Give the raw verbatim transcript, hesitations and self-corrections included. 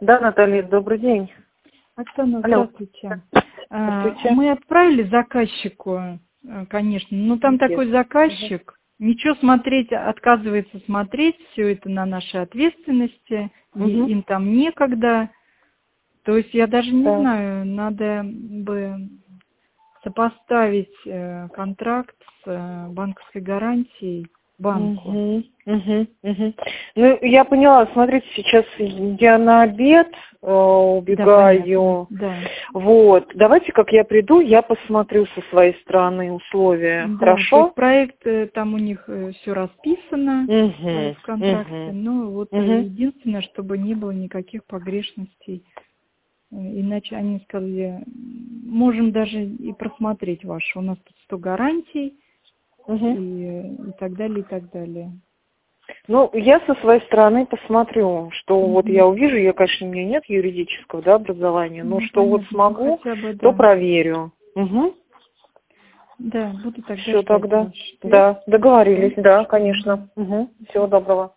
Да, Наталья, добрый день. Оксана, Алло. здравствуйте. Здравствуйте. Мы отправили заказчику, конечно, но там Нет. такой заказчик, ничего смотреть, отказывается смотреть, все это на нашей ответственности, Угу. и им там некогда. То есть я даже не Так. знаю, надо бы сопоставить э, контракт с э, банковской гарантией банку. Угу, угу, угу. Ну, я поняла, смотрите, сейчас я на обед э, убегаю. Да, понятно, да. Вот, давайте, как я приду, я посмотрю со своей стороны условия. Да, то Хорошо? есть проект, э, там у них все расписано э, Угу, в контракте, угу, но вот э, угу. единственное, чтобы не было никаких погрешностей. Э, Иначе они сказали, можем даже и просмотреть ваши, у нас тут сто гарантий Угу. и, и так далее, и так далее. Ну, я со своей стороны посмотрю, что вот Мгм. я увижу, я, конечно, у меня нет юридического, да, образования, но Ну, что вот понятно, ну смогу, хотя бы, то да. проверю. Угу. Да, буду тогда Все ждать тогда. ваш ответ. Да, договорились, Да? да, Спасибо. конечно. Угу. Всего доброго.